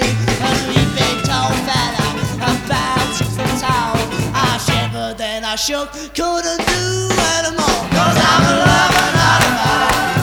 A leaping tall fella, about 6 foot tall. I shivered, then I shook, couldn't do anymore. 'Cause I'm a lover, not a fighter.